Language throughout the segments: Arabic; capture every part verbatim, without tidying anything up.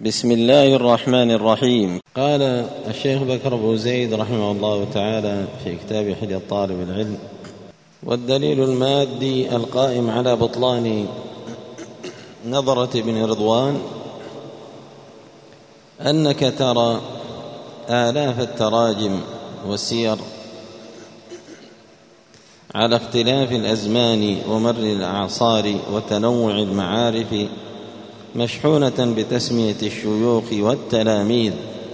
بسم الله الرحمن الرحيم. قال الشيخ بكر بن زيد رحمه الله تعالى في كتاب حلية طالب العلم: والدليل المادي القائم على بطلان نظرة ابن رضوان أنك ترى آلاف التراجم والسير على اختلاف الأزمان ومر الأعصار وتنوع المعارف مشحونة بتسمية الشيوخ والتلاميذ،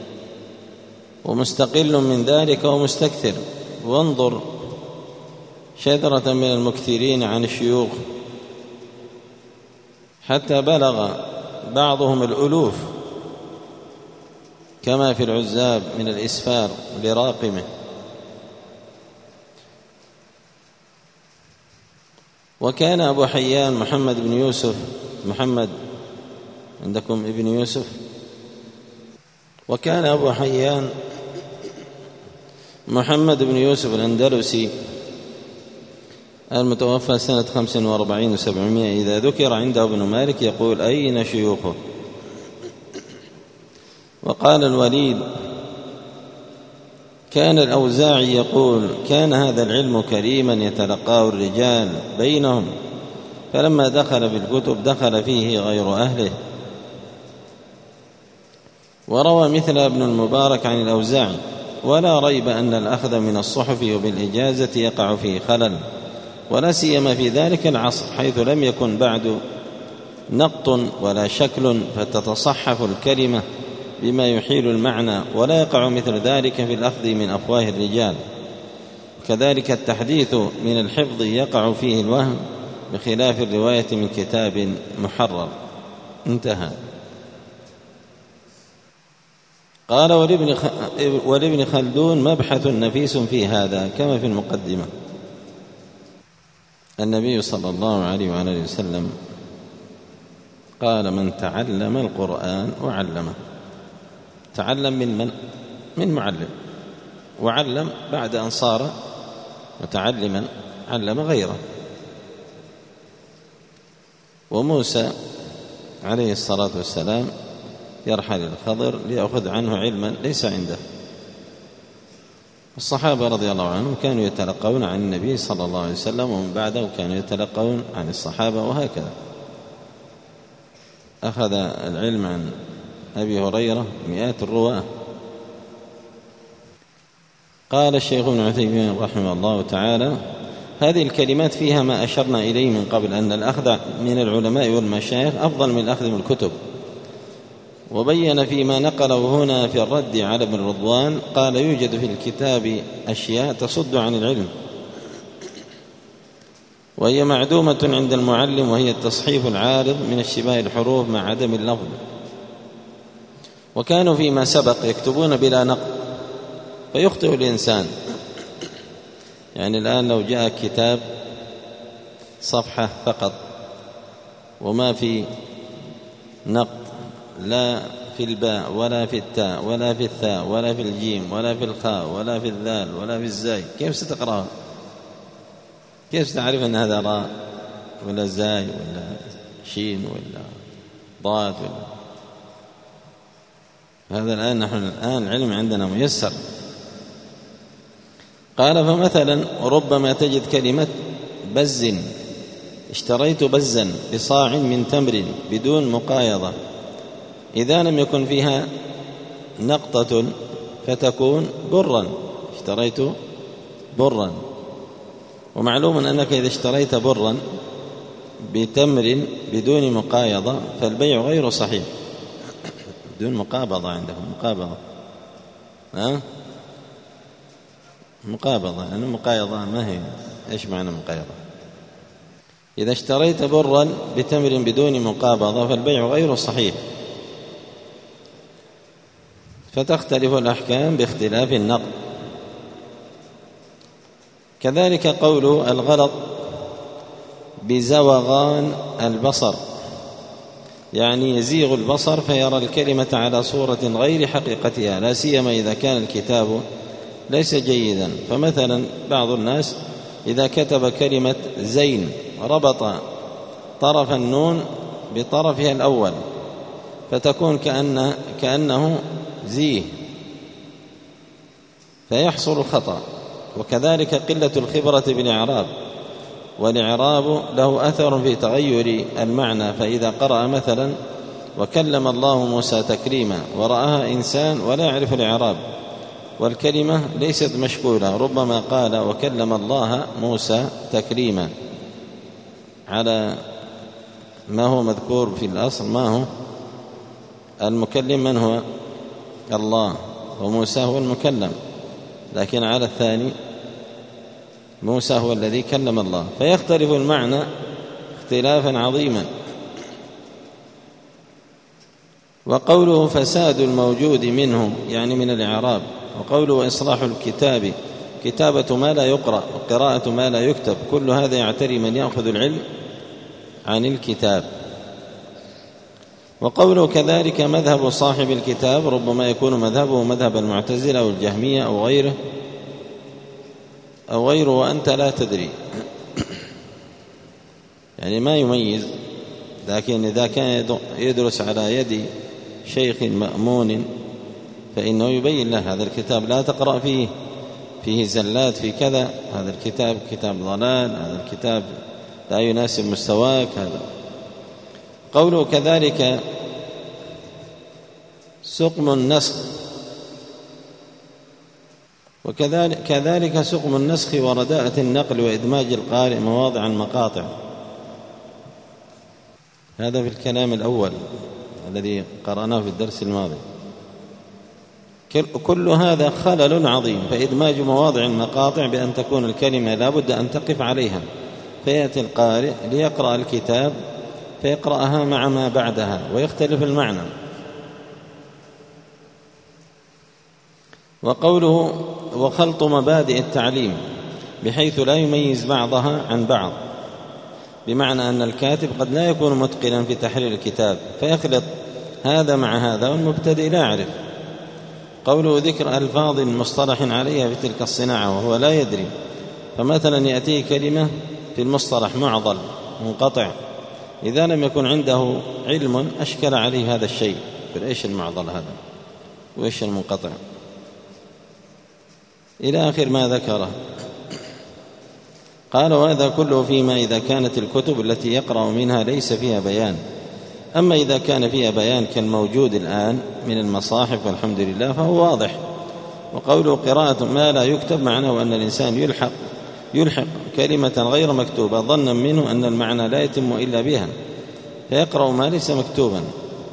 ومستقل من ذلك ومستكثر. وانظر شذرة من المكثرين عن الشيوخ حتى بلغ بعضهم الألوف، كما في العزاب من الإسفار لراقمه. وكان أبو حيان محمد بن يوسف محمد عندكم ابن يوسف وكان أبو حيان محمد بن يوسف الأندلسي المتوفى سنة خمس وأربعين وسبعمائة إذا ذكر عنده ابن مالك يقول: أين شيوخه؟ وقال الوليد: كان الأوزاعي يقول: كان هذا العلم كريما يتلقاه الرجال بينهم، فلما دخل في الكتب دخل فيه غير أهله. وروى مثل ابن المبارك عن الأوزاعي: ولا ريب أن الأخذ من الصحف وبالإجازة يقع فيه خلل، ولا سيما في ذلك العصر حيث لم يكن بعد نقط ولا شكل فتتصحف الكلمة بما يحيل المعنى، ولا يقع مثل ذلك في الأخذ من أفواه الرجال. كذلك التحديث من الحفظ يقع فيه الوهم بخلاف الرواية من كتاب محرر. انتهى. قال: ولابن خلدون مبحث نفيس في هذا كما في المقدمة. النبي صلى الله عليه وآله وسلم قال: من تعلم القرآن وعلمه. تعلم من من؟ من معلم، وعلم بعد أن صار متعلما علم غيره. وموسى عليه الصلاة والسلام يرحل الخضر ليأخذ عنه علما ليس عنده. الصحابة رضي الله عنهم كانوا يتلقون عن النبي صلى الله عليه وسلم، ومن بعده كانوا يتلقون عن الصحابة، وهكذا. أخذ العلم عن أبي هريرة مئات الرواة. قال الشيخ ابن عثيمين رحمه الله تعالى: هذه الكلمات فيها ما أشرنا إليه من قبل، أن الأخذ من العلماء والمشايخ أفضل من الأخذ من الكتب. وبين فيما نقله هنا في الرد على ابن رضوان قال: يوجد في الكتاب أشياء تصد عن العلم وهي معدومة عند المعلم، وهي التصحيف العارض من اشتباه الحروف مع عدم اللفظ. وكانوا فيما سبق يكتبون بلا نقد فيخطئ الإنسان. يعني الآن لو جاء كتاب صفحة فقط وما في نقد، لا في الباء ولا في التاء ولا في الثاء ولا في الجيم ولا في الخاء ولا في الذال ولا في الزاي، كيف ستقرأه؟ كيف ستعرف أن هذا راء ولا زاي ولا شين ولا ضاد ولا؟ هذا الآن نحن الآن العلم عندنا ميسر. قال: فمثلا ربما تجد كلمة بز: اشتريت بزا بصاع من تمر بدون مقايضة، إذا لم يكن فيها نقطة فتكون برا. اشتريت برا. ومعلوم أنك إذا اشتريت برا بتمر بدون مقايضة فالبيع غير صحيح. بدون مقابضة، عندهم مقابضة، ها؟ مقابضة، يعني مقايضة ما هي؟ إيش معنى مقايضة؟ إذا اشتريت برا بتمر بدون مقابضة فالبيع غير صحيح، فتختلف الأحكام باختلاف النقد. كذلك قول الغلط بزوغان البصر، يعني يزيغ البصر فيرى الكلمة على صورة غير حقيقتها، لا سيما إذا كان الكتاب ليس جيدا. فمثلا بعض الناس إذا كتب كلمة زين ربط طرف النون بطرفها الأول فتكون كأن كأنه زيه فيحصل الخطأ. وكذلك قلة الخبرة بالإعراب، والإعراب له أثر في تغير المعنى. فإذا قرأ مثلا وكلم الله موسى تكليما ورآها إنسان ولا يعرف الإعراب والكلمة ليست مشكولة، ربما قال وكلم الله موسى تكليما على ما هو مذكور في الأصل. ما هو المكلم؟ من هو؟ الله، وموسى هو المكلم، لكن على الثاني موسى هو الذي كلم الله، فيختلف المعنى اختلافا عظيما. وقوله فساد الموجود منه يعني من الإعراب، وقوله إصلاح الكتاب كتابة ما لا يقرأ وقراءة ما لا يكتب، كل هذا يعتري من يأخذ العلم عن الكتاب. وقوله كذلك مذهب صاحب الكتاب، ربما يكون مذهبه مذهب المعتزلة أو الجهمية أو غيره أو غيره وأنت لا تدري، يعني ما يميز. لكن إذا كان يدرس على يد شيخ مأمون فإنه يبين له هذا الكتاب لا تقرأ فيه، فيه زلات، في كذا، هذا الكتاب كتاب ضلال، هذا الكتاب لا يناسب مستواك. هذا قوله كذلك سقم النسخ، وكذلك كذلك سقم النسخ ورداءة النقل وإدماج القارئ مواضع المقاطع. هذا في الكلام الأول الذي قرأناه في الدرس الماضي. كل هذا خلل عظيم، فإدماج مواضع المقاطع بأن تكون الكلمة لا بد أن تقف عليها، فيأتي القارئ ليقرأ الكتاب فيقرأها مع ما بعدها ويختلف المعنى. وقوله وخلط مبادئ التعليم بحيث لا يميز بعضها عن بعض، بمعنى أن الكاتب قد لا يكون متقنا في تحرير الكتاب فيخلط هذا مع هذا والمبتدئ لا يعرف. قوله ذكر ألفاظ مصطلح عليها في تلك الصناعة وهو لا يدري، فمثلا يأتيه كلمة في المصطلح معضل منقطع، إذا لم يكن عنده علم أشكل عليه هذا الشيء، إيش المعضل هذا وإيش المنقطع إلى آخر ما ذكره. قال وهذا كله فيما إذا كانت الكتب التي يقرأ منها ليس فيها بيان، أما إذا كان فيها بيان كالموجود الآن من المصاحف والحمد لله فهو واضح. وقوله قراءة ما لا يكتب معناه أن الإنسان يلحق يلحق كلمة غير مكتوبة ظنا منه أن المعنى لا يتم إلا بها، فيقرأ ما ليس مكتوبا.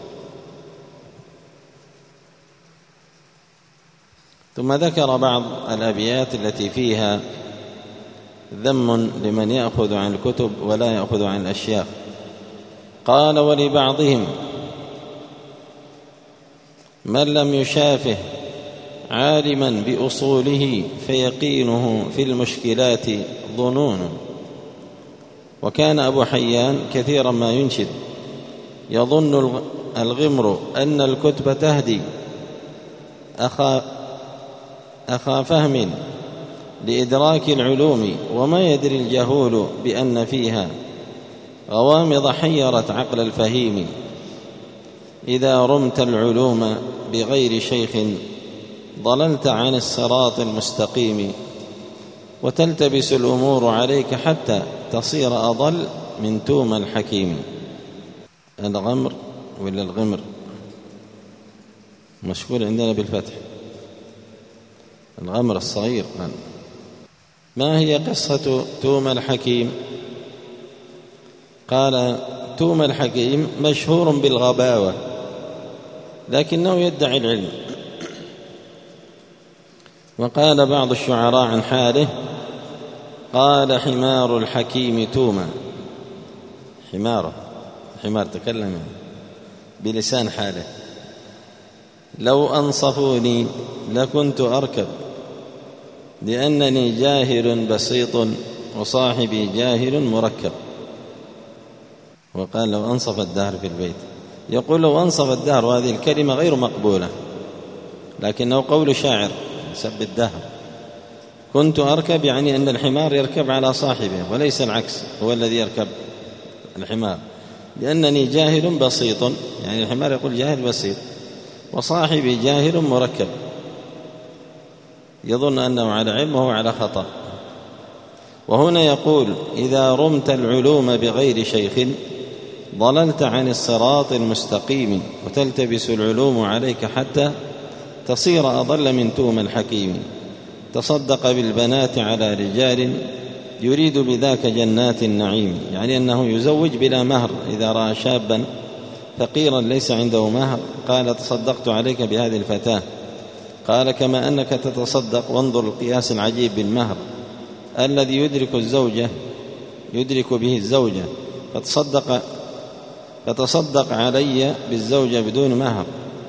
ثم ذكر بعض الأبيات التي فيها ذم لمن يأخذ عن الكتب ولا يأخذ عن الأشياخ. قال ولبعضهم من لم يشافه عالما بأصوله فيقينه في المشكلات ظنون. وكان أبو حيان كثيرا ما ينشد يظن الغمر أن الكتب تهدي أخا أخا فهم لإدراك العلوم، وما يدري الجهول بأن فيها غوامض حيرت عقل الفهيم. إذا رمت العلوم بغير شيخ ضللت عن الصراط المستقيم، وتلتبس الأمور عليك حتى تصير أضل من توم الحكيم. الغمر ولا الغمر مشكول عندنا بالفتح، الغمر الصغير. ما هي قصة توم الحكيم؟ قال توم الحكيم مشهور بالغباوة لكنه يدعي العلم. وقال بعض الشعراء عن حاله قال حمار الحكيم توما، حماره حمار تكلم بلسان حاله، لو أنصفوني لكنت أركب لأنني جاهل بسيط وصاحبي جاهل مركب. وقال لو أنصف الدهر في البيت، يقول لو أنصف الدهر، وهذه الكلمة غير مقبولة لكنه قول شاعر سب الدهر. كنت أركب يعني أن الحمار يركب على صاحبه وليس العكس، هو الذي يركب الحمار. لأنني جاهل بسيط، يعني الحمار يقول جاهل بسيط، وصاحبي جاهل مركب يظن أنه على علم وهو على خطأ. وهنا يقول إذا رمت العلوم بغير شيخ ضللت عن الصراط المستقيم وتلتبس العلوم عليك حتى تصير أضل من توم الحكيم. تصدق بالبنات على رجال يريد بذاك جنات النعيم، يعني أنه يزوج بلا مهر. إذا رأى شابا فقيرا ليس عنده مهر قال تصدقت عليك بهذه الفتاة، قال كما أنك تتصدق. وانظر القياس العجيب بالمهر الذي يدرك الزوجة يدرك به الزوجة، فتصدق فتصدق علي بالزوجة بدون مهر.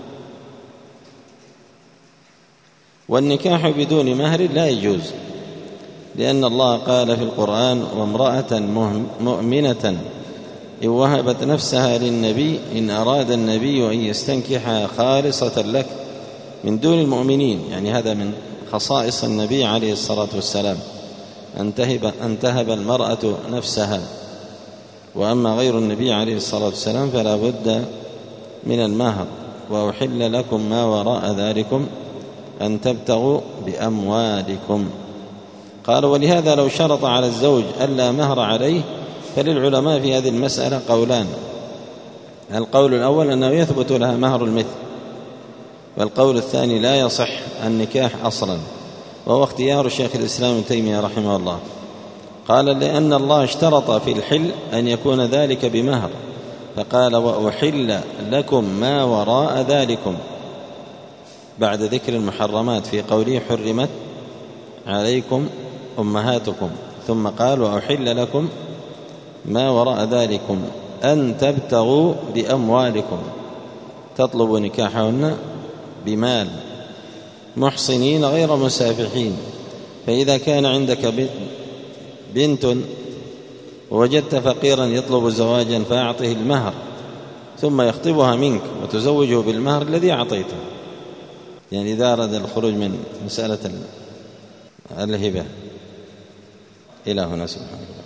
والنكاح بدون مهر لا يجوز، لأن الله قال في القرآن وامرأة مؤمنة إن وهبت نفسها للنبي إن أراد النبي أن يستنكحها خالصة لك من دون المؤمنين، يعني هذا من خصائص النبي عليه الصلاة والسلام أن تهب, أن تهب المرأة نفسها. وأما غير النبي عليه الصلاة والسلام فلا بد من المهر. وأحل لكم ما وراء ذلكم أن تبتغوا بأموالكم. قال ولهذا لو شرط على الزوج ألا مهر عليه فللعلماء في هذه المسألة قولان. القول الأول أنه يثبت لها مهر المثل، والقول الثاني لا يصح النكاح أصلا، وهو اختيار شيخ الإسلام ابن تيمية رحمه الله. قال لأن الله اشترط في الحل أن يكون ذلك بمهر، فقال وأحل لكم ما وراء ذلكم بعد ذكر المحرمات في قوله حرمت عليكم أمهاتكم، ثم قال وأحل لكم ما وراء ذلكم أن تبتغوا بأموالكم تطلبوا نكاحهن بمال محصنين غير مسافحين. فإذا كان عندك بنت ووجدت فقيرا يطلب زواجا فأعطه المهر ثم يخطبها منك وتزوجه بالمهر الذي أعطيته، يعني إذا أراد الخروج من مسألة الهبة. إلى هنا سبحانه.